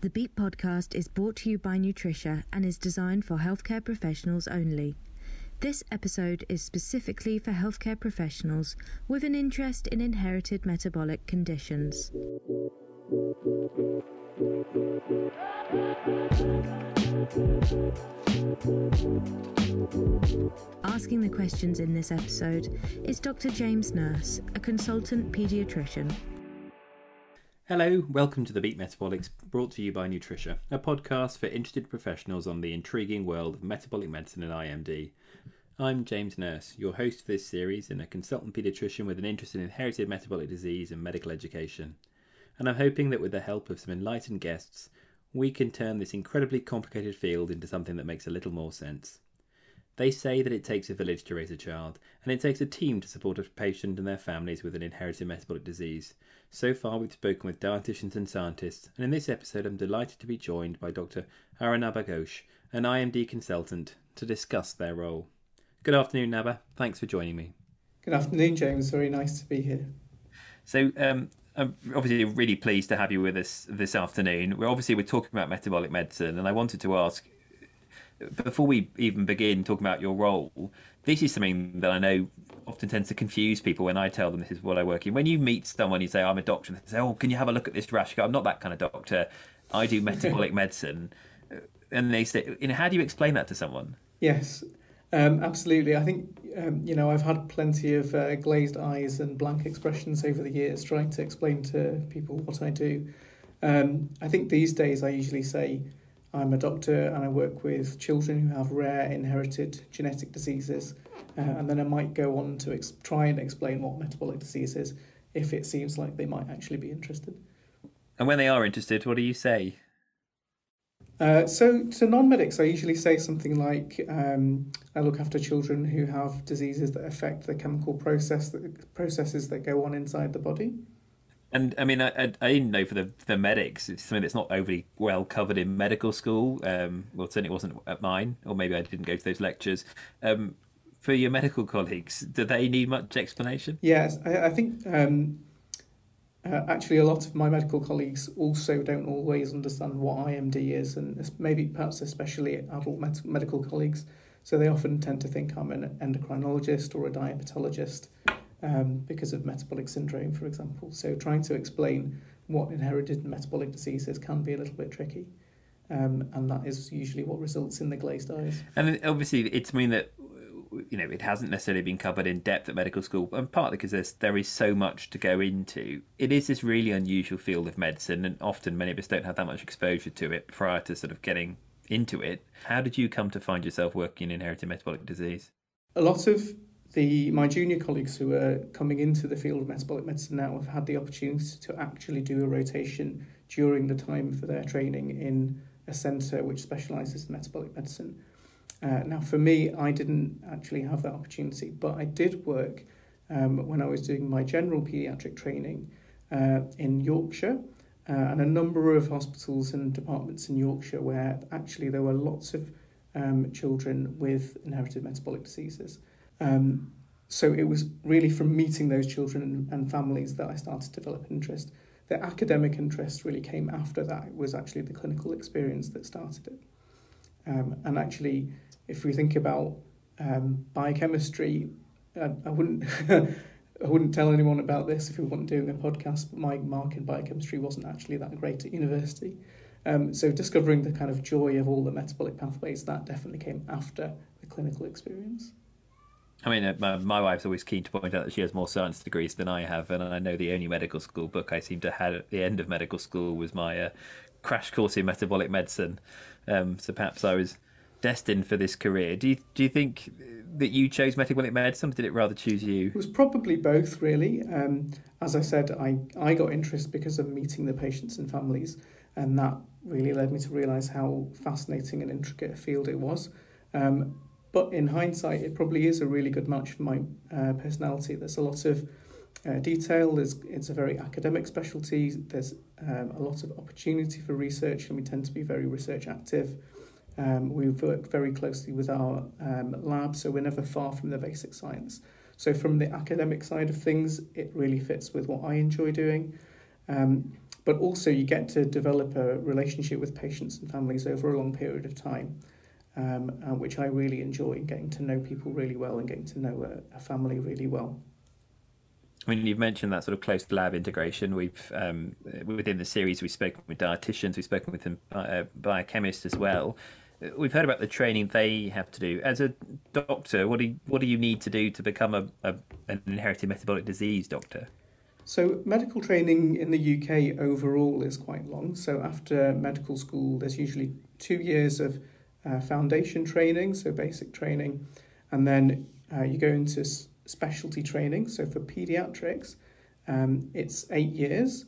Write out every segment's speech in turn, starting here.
The Beat podcast is brought to you by Nutricia and is designed for healthcare professionals only. This episode is specifically for healthcare professionals with an interest in inherited metabolic conditions. Asking the questions in this episode is Dr. James Nurse, a consultant paediatrician. Hello, welcome to the Beat Metabolics, brought to you by Nutricia, a podcast for interested professionals on the intriguing world of metabolic medicine and IMD. I'm James Nurse, your host for this series and a consultant paediatrician with an interest in inherited metabolic disease and medical education. And I'm hoping that with the help of some enlightened guests, we can turn this incredibly complicated field into something that makes a little more sense. They say that it takes a village to raise a child, and it takes a team to support a patient and their families with an inherited metabolic disease. So far, we've spoken with dietitians and scientists, and in this episode, I'm delighted to be joined by Dr. Aranaba Ghosh, an IMD consultant, to discuss their role. Good afternoon, Naba. Thanks for joining me. Good afternoon, James. Very nice to be here. So, I'm obviously really pleased to have you with us this afternoon. We're talking about metabolic medicine, and I wanted to ask, before we even begin talking about your role, this is something that I know often tends to confuse people when I tell them this is what I work in. When you meet someone, you say, I'm a doctor, and they say, oh, can you have a look at this rash? You go, I'm not that kind of doctor. I do metabolic medicine. And they say, how do you explain that to someone? Yes, absolutely. I think, I've had plenty of glazed eyes and blank expressions over the years trying to explain to people what I do. I think these days I usually say, I'm a doctor and I work with children who have rare inherited genetic diseases, and then I might go on to try and explain what metabolic disease is if it seems like they might actually be interested. And when they are interested, what do you say? So to non-medics, I usually say something like, I look after children who have diseases that affect the chemical processes that go on inside the body. And I mean, I didn't know for the medics, it's something that's not overly well covered in medical school. Well, certainly it wasn't at mine, or maybe I didn't go to those lectures. For your medical colleagues, do they need much explanation? Yes, I think actually a lot of my medical colleagues also don't always understand what IMD is, and maybe perhaps especially adult medical colleagues. So they often tend to think I'm an endocrinologist or a diabetologist. Because of metabolic syndrome, for example. So trying to explain what inherited metabolic diseases can be a little bit tricky. And that is usually what results in the glazed eyes. And obviously it's mean that, it hasn't necessarily been covered in depth at medical school, and partly because there is so much to go into. It is this really unusual field of medicine, and often many of us don't have that much exposure to it prior to sort of getting into it. How did you come to find yourself working in inherited metabolic disease? A lot of my junior colleagues who are coming into the field of metabolic medicine now have had the opportunity to actually do a rotation during the time for their training in a centre which specialises in metabolic medicine. Now, for me, I didn't actually have that opportunity, but I did work when I was doing my general paediatric training in Yorkshire, and a number of hospitals and departments in Yorkshire where actually there were lots of children with inherited metabolic diseases. So it was really from meeting those children and families that I started to develop interest. The academic interest really came after that. It was actually the clinical experience that started it. And actually, if we think about biochemistry, I wouldn't I wouldn't tell anyone about this if we weren't doing a podcast, but my mark in biochemistry wasn't actually that great at university. So discovering the kind of joy of all the metabolic pathways, that definitely came after the clinical experience. I mean, my wife's always keen to point out that she has more science degrees than I have, and I know the only medical school book I seem to have at the end of medical school was my crash course in metabolic medicine. So perhaps I was destined for this career. Do you think that you chose metabolic medicine, or did it rather choose you? It was probably both, really. As I said, I got interest because of meeting the patients and families, and that really led me to realise how fascinating and intricate a field it was. But in hindsight, it probably is a really good match for my personality. There's a lot of detail. It's a very academic specialty. There's a lot of opportunity for research, and we tend to be very research active. We work very closely with our lab, so we're never far from the basic science. So from the academic side of things, it really fits with what I enjoy doing. but also you get to develop a relationship with patients and families over a long period of time, which I really enjoy, getting to know people really well and getting to know a family really well. I mean, you've mentioned that sort of close lab integration. We've within the series, we've spoken with dietitians, we've spoken with biochemists as well. We've heard about the training they have to do. As a doctor, what do you need to do to become an inherited metabolic disease doctor? So medical training in the UK overall is quite long. So after medical school, there's usually 2 years of foundation training, so basic training, and then you go into specialty training. So for paediatrics, it's 8 years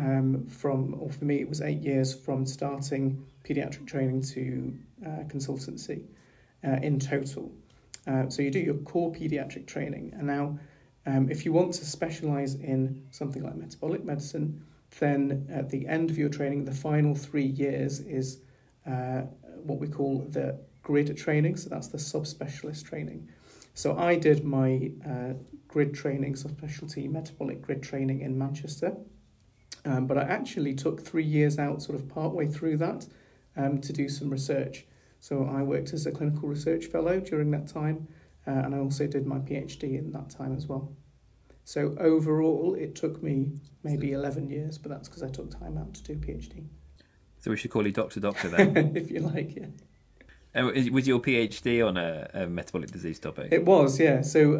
for me, it was 8 years from starting paediatric training to consultancy in total. So you do your core paediatric training, and now if you want to specialise in something like metabolic medicine, then at the end of your training, the final 3 years is what we call the grid training. So that's the subspecialist training. So I did my grid training, subspecialty metabolic grid training in Manchester, but I actually took 3 years out sort of partway through that to do some research. So I worked as a clinical research fellow during that time, and I also did my PhD in that time as well. So overall, it took me maybe 11 years, but that's because I took time out to do PhD. So we should call you Doctor then? If you like, yeah. Was your PhD on a metabolic disease topic? It was, yeah. So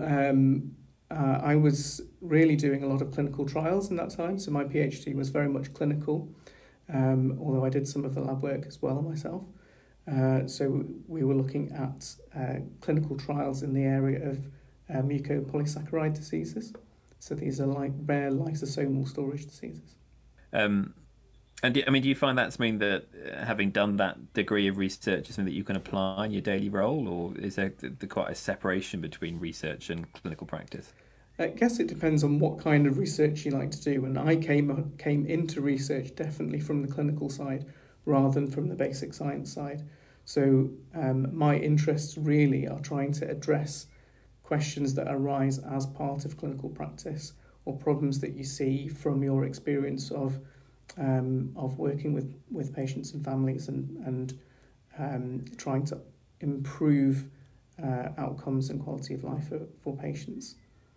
I was really doing a lot of clinical trials in that time. So my PhD was very much clinical, although I did some of the lab work as well myself. So we were looking at clinical trials in the area of mucopolysaccharide diseases. So these are like rare lysosomal storage diseases. And do you find that's something that, having done that degree of research, is something that you can apply in your daily role, or is there quite a separation between research and clinical practice? I guess it depends on what kind of research you like to do. And I came into research definitely from the clinical side rather than from the basic science side. So my interests really are trying to address questions that arise as part of clinical practice or problems that you see from your experience of working with patients and families and trying to improve outcomes and quality of life for patients.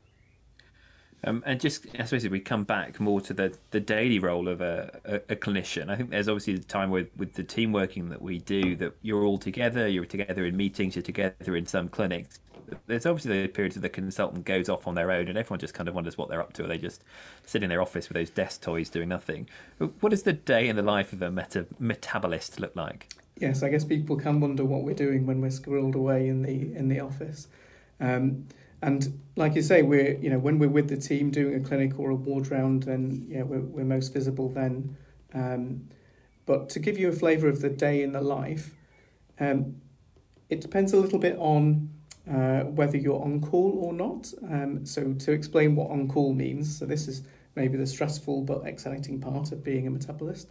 And just, I suppose, if we come back more to the daily role of a clinician, I think there's obviously the time with the team working that we do, that you're all together, you're together in meetings, you're together in some clinics. There's obviously the periods that the consultant goes off on their own and everyone just kind of wonders what they're up to. Are they just sit in their office with those desk toys doing nothing? What does the day in the life of a metabolist look like? Yes, I guess people can wonder what we're doing when we're squirreled away in the office. And like you say, when we're with the team doing a clinic or a ward round, then we're most visible then. But to give you a flavour of the day in the life, it depends a little bit on whether you're on call or not. So to explain what on call means, so this is maybe the stressful but exciting part of being a metabolist.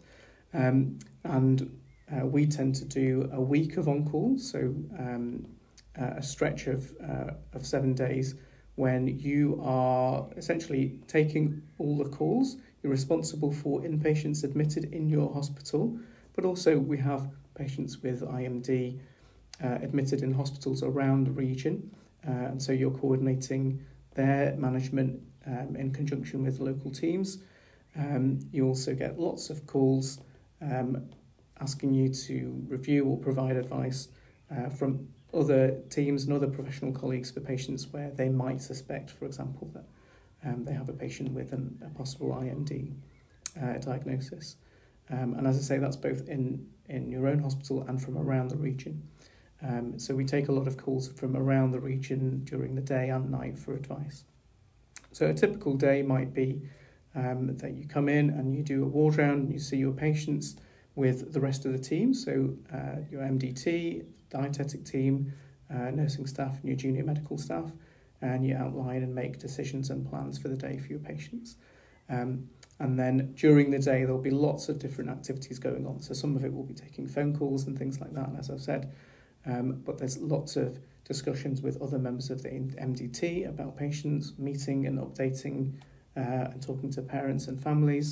We tend to do a week of on call, so a stretch of 7 days when you are essentially taking all the calls. You're responsible for inpatients admitted in your hospital, but also we have patients with IMD admitted in hospitals around the region, and so you're coordinating their management in conjunction with local teams. You also get lots of calls asking you to review or provide advice from other teams and other professional colleagues for patients where they might suspect, for example, that they have a patient with a possible IMD diagnosis. And as I say, that's both in your own hospital and from around the region. So we take a lot of calls from around the region during the day and night for advice. So a typical day might be that you come in and you do a ward round and you see your patients with the rest of the team, so your MDT, dietetic team, nursing staff and your junior medical staff, and you outline and make decisions and plans for the day for your patients. And then during the day there'll be lots of different activities going on, so some of it will be taking phone calls and things like that, as I've said, but there's lots of discussions with other members of the MDT about patients, meeting and updating and talking to parents and families.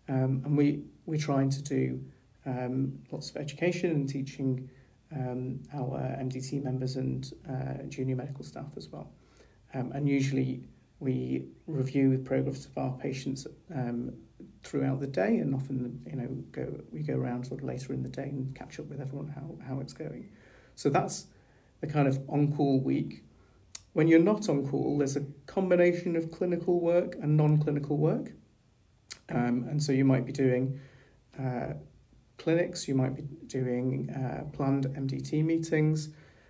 And we're trying to do lots of education and teaching our MDT members and junior medical staff as well. And usually we review the progress of our patients throughout the day, and often we go around sort of later in the day and catch up with everyone how it's going. So that's the kind of on-call week. When you're not on call, there's a combination of clinical work and non-clinical work. And so you might be doing clinics, you might be doing planned MDT meetings.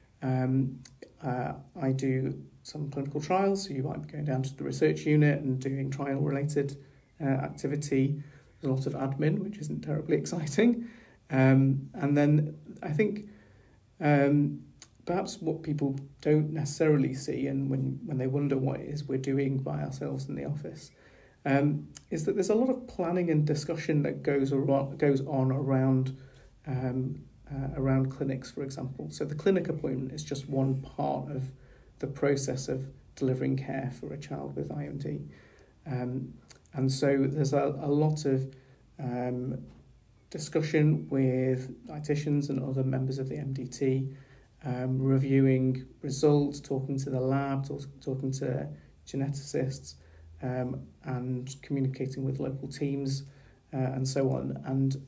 I do some clinical trials, so you might be going down to the research unit and doing trial-related activity. There's a lot of admin, which isn't terribly exciting. And then I think perhaps what people don't necessarily see, and when they wonder what it is we're doing by ourselves in the office, is that there's a lot of planning and discussion that goes on around clinics, for example. So the clinic appointment is just one part of the process of delivering care for a child with IMD. And so there's a lot of discussion with dietitians and other members of the MDT, reviewing results, talking to the lab, talking to geneticists, and communicating with local teams, and so on,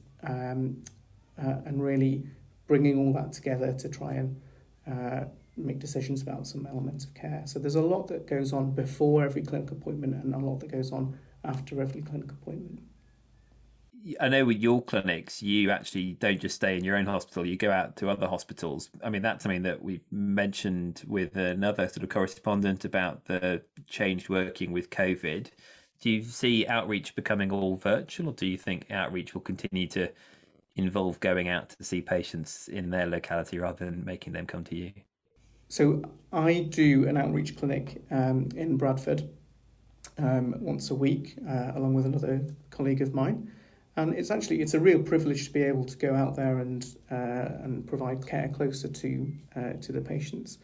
and really bringing all that together to try and make decisions about some elements of care. So there's a lot that goes on before every clinic appointment and a lot that goes on after every clinic appointment. I know with your clinics, you actually don't just stay in your own hospital, you go out to other hospitals. I mean, that's something that we've mentioned with another sort of correspondent about the changed working with COVID. Do you see outreach becoming all virtual, or do you think outreach will continue to involve going out to see patients in their locality rather than making them come to you? So I do an outreach clinic in Bradford once a week, along with another colleague of mine. And it's a real privilege to be able to go out there and provide care closer to the patients.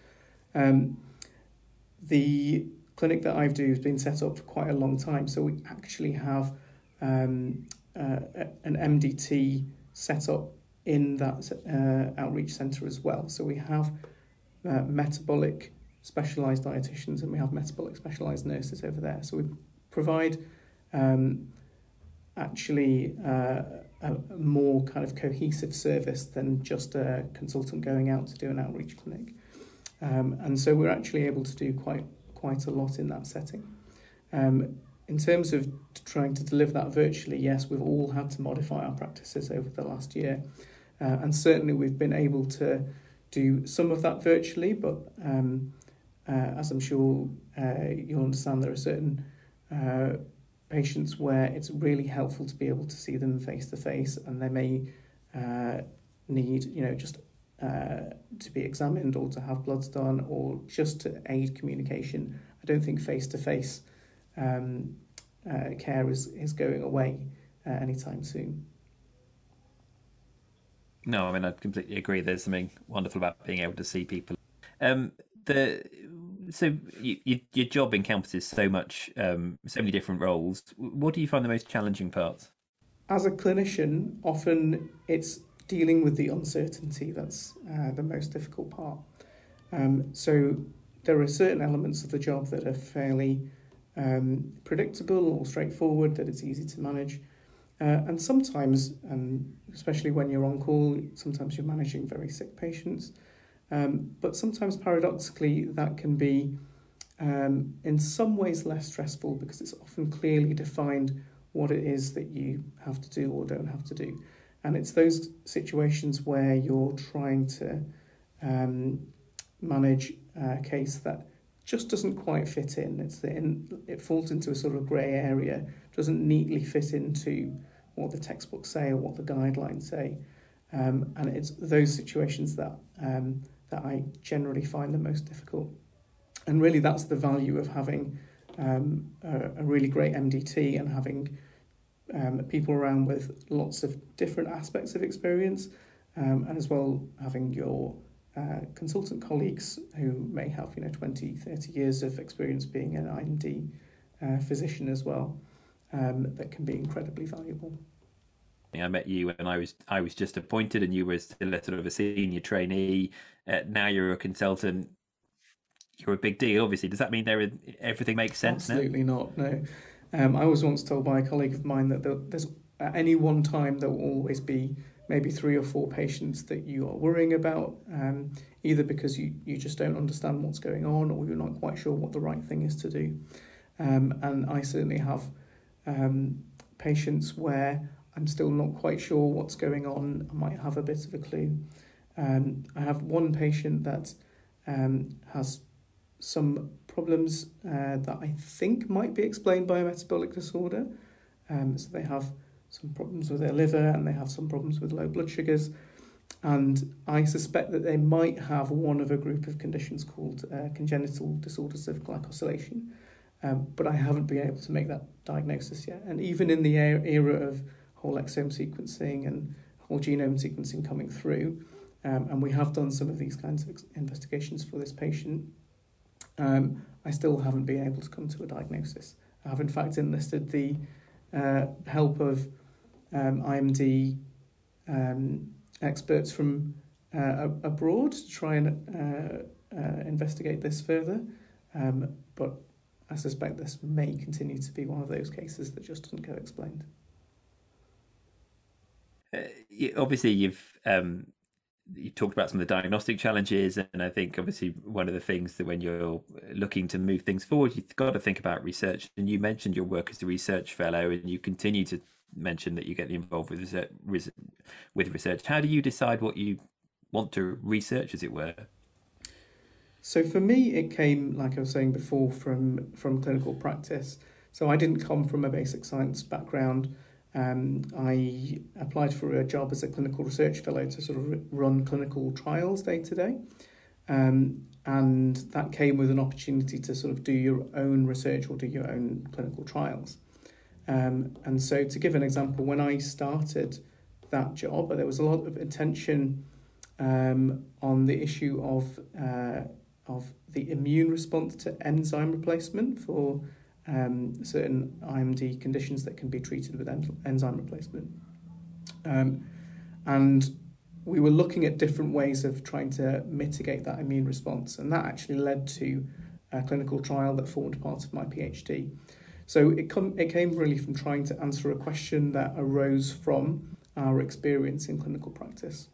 The clinic that I do has been set up for quite a long time, so we actually have an MDT set up in that outreach centre as well. So we have metabolic specialised dietitians and we have metabolic specialised nurses over there. So we provide actually a more kind of cohesive service than just a consultant going out to do an outreach clinic. And so we're actually able to do quite a lot in that setting. In terms of trying to deliver that virtually, yes, we've all had to modify our practices over the last year. And certainly we've been able to do some of that virtually, but as I'm sure you'll understand, there are certain patients where it's really helpful to be able to see them face to face, and they may need, just to be examined or to have bloods done or just to aid communication. I don't think face to face care is going away anytime soon. No, I mean, I completely agree. There's something wonderful about being able to see people. So your job encompasses so many different roles. What do you find the most challenging parts? As a clinician, often it's dealing with the uncertainty that's the most difficult part. So there are certain elements of the job that are fairly predictable or straightforward, that it's easy to manage. And sometimes, especially when you're on call, sometimes you're managing very sick patients. But sometimes, paradoxically, that can be in some ways less stressful because it's often clearly defined what it is that you have to do or don't have to do. And it's those situations where you're trying to manage a case that just doesn't quite fit in. It falls into a sort of grey area, doesn't neatly fit into what the textbooks say or what the guidelines say. And it's those situations that I generally find the most difficult. And really that's the value of having a really great MDT and having people around with lots of different aspects of experience, and as well having your consultant colleagues who may have 20, 30 years of experience being an IMD physician as well. that can be incredibly valuable. I met you when I was just appointed, and you were still a sort of a senior trainee. Now you're a consultant. You're a big deal, obviously. Does that mean everything makes sense now? Absolutely not. No. I was once told by a colleague of mine that there's at any one time there will always be maybe 3 or 4 patients that you are worrying about, either because you just don't understand what's going on, or you're not quite sure what the right thing is to do. And I certainly have patients where I'm still not quite sure what's going on. I might have a bit of a clue. I have one patient that has some problems that I think might be explained by a metabolic disorder. So they have some problems with their liver, and they have some problems with low blood sugars. And I suspect that they might have one of a group of conditions called congenital disorders of glycosylation. But I haven't been able to make that diagnosis yet. And even in the era of whole exome sequencing and whole genome sequencing coming through, and we have done some of these kinds of investigations for this patient, I still haven't been able to come to a diagnosis. I have in fact enlisted the help of IMD experts from abroad to try and investigate this further, but I suspect this may continue to be one of those cases that just doesn't go explained. Obviously, you've talked about some of the diagnostic challenges, and I think obviously one of the things that when you're looking to move things forward, you've got to think about research. And you mentioned your work as a research fellow, and you continue to mention that you get involved with research. How do you decide what you want to research, as it were? So for me, it came, like I was saying before, from clinical practice. So I didn't come from a basic science background. I applied for a job as a clinical research fellow to sort of run clinical trials day to day. And that came with an opportunity to sort of do your own research or do your own clinical trials. And so to give an example, when I started that job, there was a lot of attention on the issue of the immune response to enzyme replacement for certain IMD conditions that can be treated with enzyme replacement. And we were looking at different ways of trying to mitigate that immune response, and that actually led to a clinical trial that formed part of my PhD. So it came really from trying to answer a question that arose from our experience in clinical practice.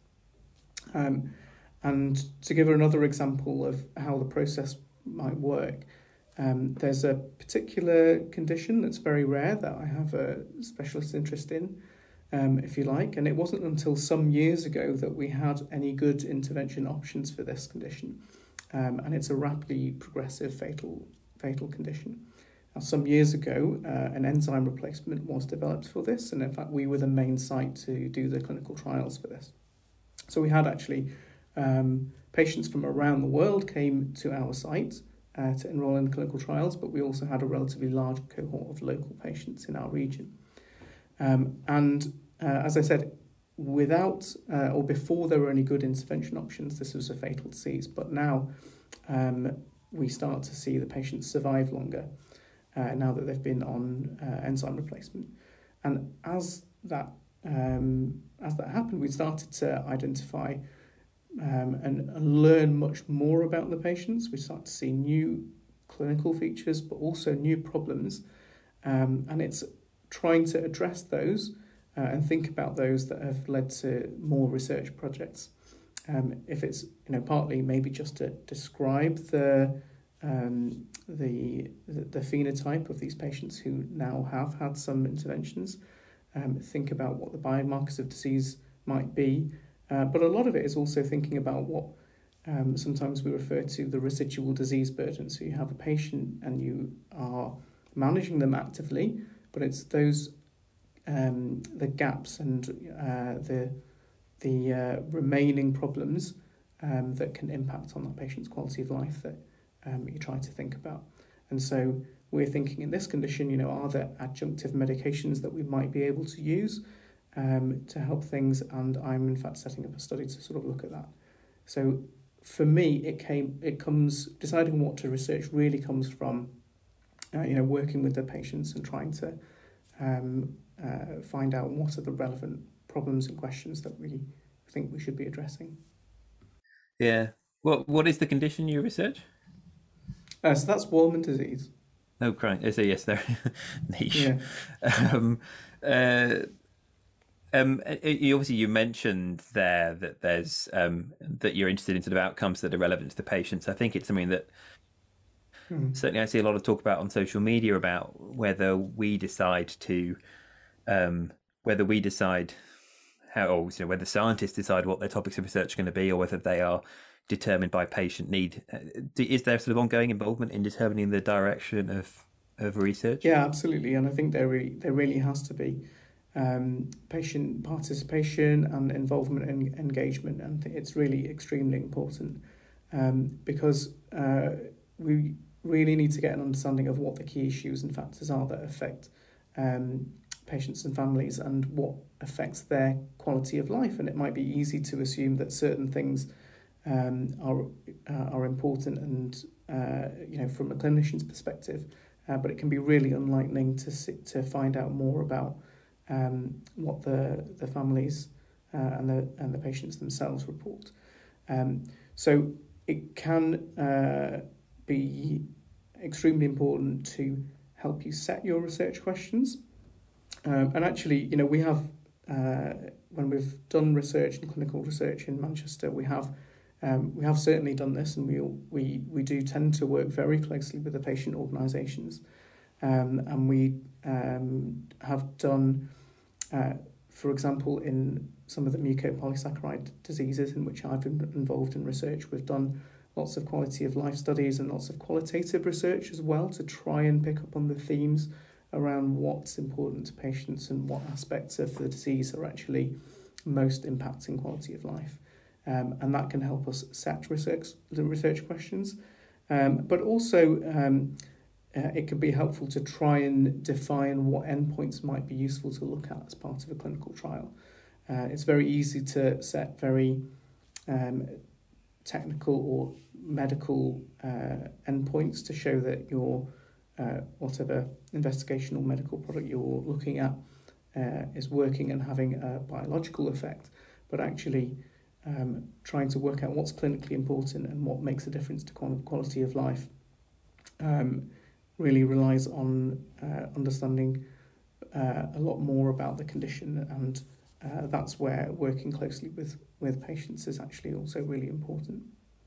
And to give another example of how the process might work, there's a particular condition that's very rare that I have a specialist interest in, if you like, and it wasn't until some years ago that we had any good intervention options for this condition, and it's a rapidly progressive fatal condition. Now, some years ago, an enzyme replacement was developed for this, and in fact we were the main site to do the clinical trials for this. So we had actually patients from around the world came to our site to enrol in clinical trials, but we also had a relatively large cohort of local patients in our region. As I said, without or before there were any good intervention options, this was a fatal disease. But now we start to see the patients survive longer now that they've been on enzyme replacement. And as that happened, we started to identify and learn much more about the patients. We start to see new clinical features, but also new problems. And it's trying to address those and think about those that have led to more research projects. If it's partly maybe just to describe the phenotype of these patients who now have had some interventions, think about what the biomarkers of disease might be. But a lot of it is also thinking about what sometimes we refer to the residual disease burden. So you have a patient and you are managing them actively, but it's those the gaps and the remaining problems that can impact on that patient's quality of life that you try to think about. And so we're thinking in this condition, are there adjunctive medications that we might be able to use to help things? And I'm in fact setting up a study to sort of look at that. So for me, deciding what to research really comes from working with the patients and trying to find out what are the relevant problems and questions that we think we should be addressing. Yeah. What is the condition you research? So that's Wolman disease. Oh, right. So yes, they're niche. Yeah. You mentioned there that there's that you're interested in sort of outcomes that are relevant to the patients. I think it's something that certainly I see a lot of talk about on social media about whether we decide how, or whether scientists decide what their topics of research are going to be, or whether they are determined by patient need. Is there sort of ongoing involvement in determining the direction of research? Yeah, absolutely, and I think there really has to be patient participation and involvement and engagement, and it's really extremely important because we really need to get an understanding of what the key issues and factors are that affect patients and families and what affects their quality of life. And it might be easy to assume that certain things are important and from a clinician's perspective, but it can be really enlightening to find out more about what the families and the patients themselves report. So it can be extremely important to help you set your research questions. And actually, we have, when we've done research and clinical research in Manchester, we have certainly done this, and we do tend to work very closely with the patient organisations, and we have done, for example, in some of the mucopolysaccharide diseases in which I've been involved in research, we've done lots of quality of life studies and lots of qualitative research as well to try and pick up on the themes around what's important to patients and what aspects of the disease are actually most impacting quality of life. And that can help us set the research questions. But also it can be helpful to try and define what endpoints might be useful to look at as part of a clinical trial. It's very easy to set very technical or medical endpoints to show that your whatever investigational medical product you're looking at is working and having a biological effect, but actually trying to work out what's clinically important and what makes a difference to quality of life really relies on understanding a lot more about the condition, and that's where working closely with patients is actually also really important.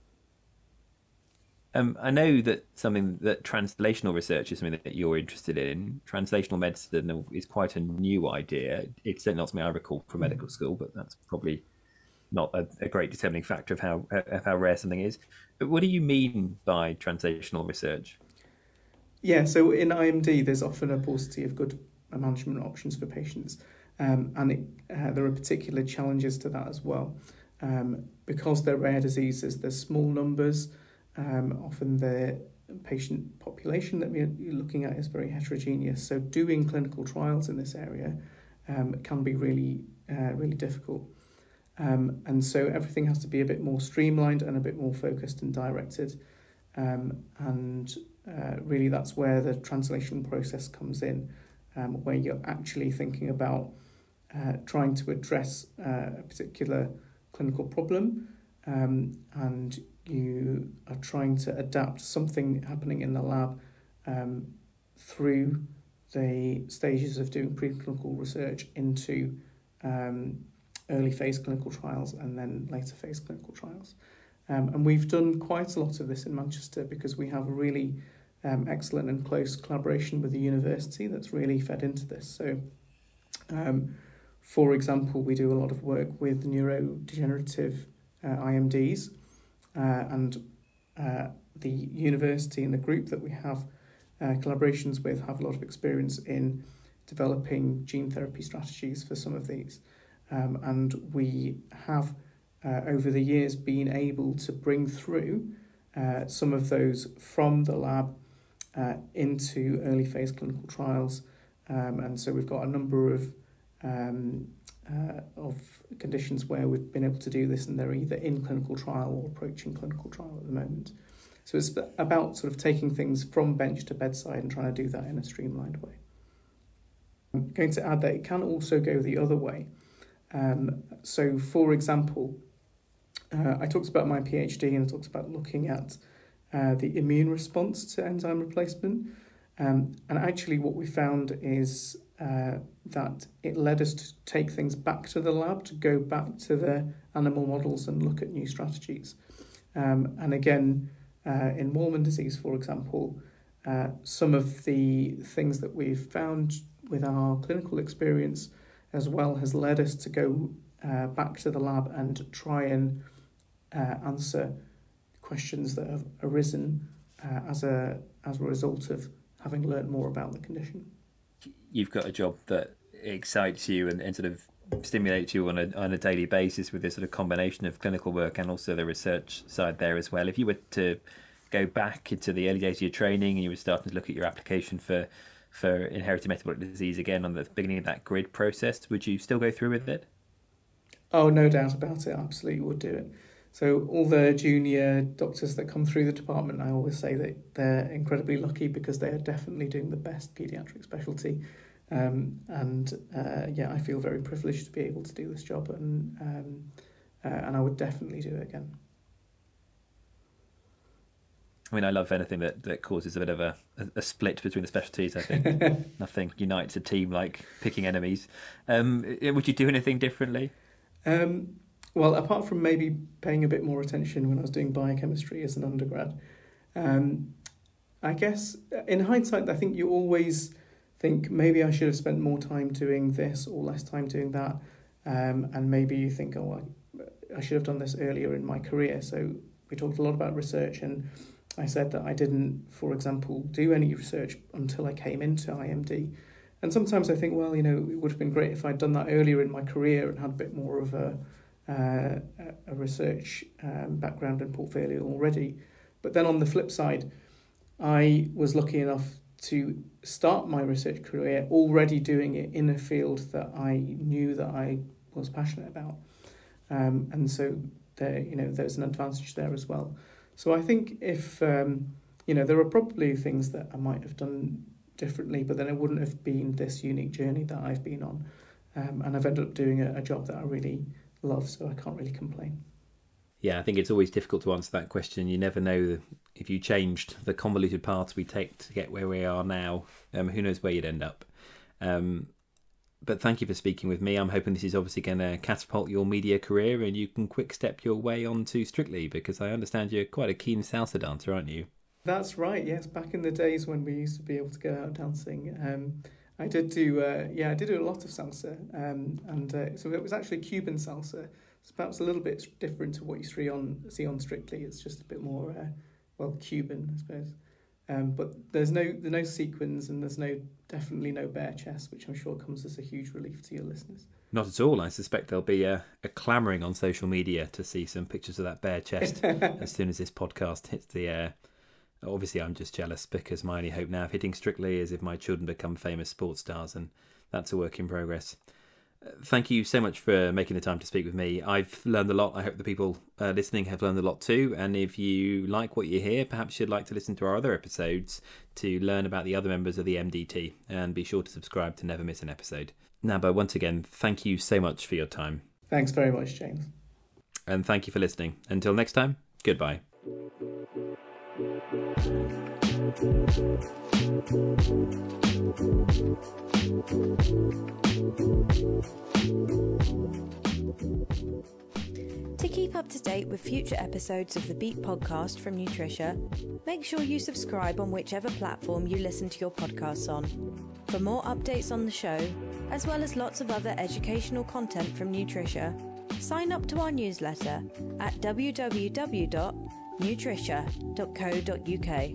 I know that something that translational research is something that you're interested in. Translational medicine is quite a new idea. It's certainly not something I recall from medical school, but that's probably not a great determining factor of how rare something is. But what do you mean by translational research? Yeah, so in IMD, there's often a paucity of good management options for patients, and there are particular challenges to that as well. Because they're rare diseases, there's small numbers. Often the patient population that we're looking at is very heterogeneous. So doing clinical trials in this area can be really difficult. And so everything has to be a bit more streamlined and a bit more focused and directed. And really that's where the translation process comes in, where you're actually thinking about trying to address a particular clinical problem, and you are trying to adapt something happening in the lab through the stages of doing preclinical research into early phase clinical trials and then later phase clinical trials. And we've done quite a lot of this in Manchester because we have a really excellent and close collaboration with the university that's really fed into this. So, for example, we do a lot of work with neurodegenerative IMDs, and the university and the group that we have collaborations with have a lot of experience in developing gene therapy strategies for some of these. And we have, over the years, been able to bring through some of those from the lab into early phase clinical trials. And so we've got a number of conditions where we've been able to do this, and they're either in clinical trial or approaching clinical trial at the moment. So it's about sort of taking things from bench to bedside and trying to do that in a streamlined way. I'm going to add that it can also go the other way. So, for example, I talked about my PhD and I talked about looking at the immune response to enzyme replacement. And actually what we found is that it led us to take things back to the lab, to go back to the animal models and look at new strategies. And again, in Wolman disease, for example, some of the things that we've found with our clinical experience as well has led us to go back to the lab and try and answer questions that have arisen as a result of having learned more about the condition. You've got a job that excites you and sort of stimulates you on a daily basis with this sort of combination of clinical work and also the research side there as well. If you were to go back into the early days of your training and you were starting to look at your application for inherited metabolic disease again on the beginning of that GRID process, would you still go through with it? Oh, no doubt about it. I absolutely would do it. So all the junior doctors that come through the department, I always say that they're incredibly lucky because they are definitely doing the best paediatric specialty. I feel very privileged to be able to do this job, and I would definitely do it again. I mean, I love anything that causes a bit of a split between the specialties. I think nothing unites a team like picking enemies. Would you do anything differently? Well, apart from maybe paying a bit more attention when I was doing biochemistry as an undergrad, I guess in hindsight, I think you always think maybe I should have spent more time doing this or less time doing that. And maybe you think, I should have done this earlier in my career. So we talked a lot about research, and I said that I didn't, for example, do any research until I came into IMD. And sometimes I think, well, it would have been great if I'd done that earlier in my career and had a bit more of a research background and portfolio already. But then on the flip side, I was lucky enough to start my research career already doing it in a field that I knew that I was passionate about. And so there's an advantage there as well. So I think if, there are probably things that I might have done differently, but then it wouldn't have been this unique journey that I've been on. And I've ended up doing a job that I really love, so I can't really complain. Yeah, I think it's always difficult to answer that question. You never know if you changed the convoluted paths we take to get where we are now. Who knows where you'd end up. But thank you for speaking with me. I'm hoping this is obviously going to catapult your media career and you can quick step your way onto Strictly, because I understand you're quite a keen salsa dancer, aren't you? That's right, yes. Back in the days when we used to be able to go out dancing, I did do a lot of salsa, so it was actually Cuban salsa. It's perhaps a little bit different to what you see on Strictly. It's just a bit more, Cuban, I suppose. But there's no sequins and there's definitely no bare chest, which I'm sure comes as a huge relief to your listeners. Not at all. I suspect there'll be a clamouring on social media to see some pictures of that bare chest as soon as this podcast hits the air. Obviously, I'm just jealous because my only hope now of hitting Strictly is if my children become famous sports stars, and that's a work in progress. Thank you so much for making the time to speak with me. I've learned a lot. I hope the people listening have learned a lot too. And if you like what you hear, perhaps you'd like to listen to our other episodes to learn about the other members of the MDT. And be sure to subscribe to never miss an episode. Naba, once again, thank you so much for your time. Thanks very much, James. And thank you for listening. Until next time, goodbye. To keep up to date with future episodes of the Beat podcast from Nutricia, make sure you subscribe on whichever platform you listen to your podcasts on. For more updates on the show, as well as lots of other educational content from Nutricia, sign up to our newsletter at www.nutricia.co.uk.